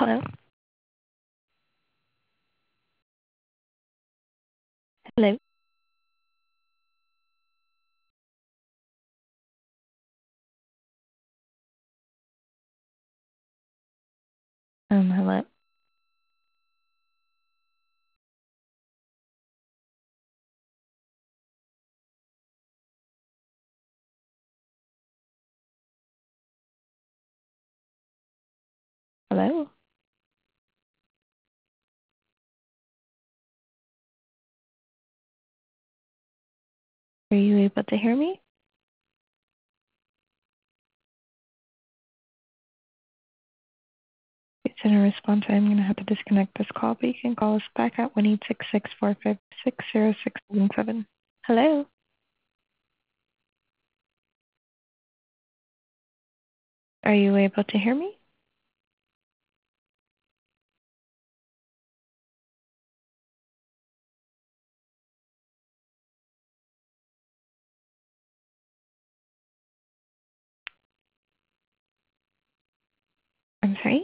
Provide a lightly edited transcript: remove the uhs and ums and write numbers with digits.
Hello? Hello? Hello? Hello? Are you able to hear me? It's in a response. I'm going to have to disconnect this call, but you can call us back at 1-866-456-0677. Hello? Are you able to hear me? I'm sorry?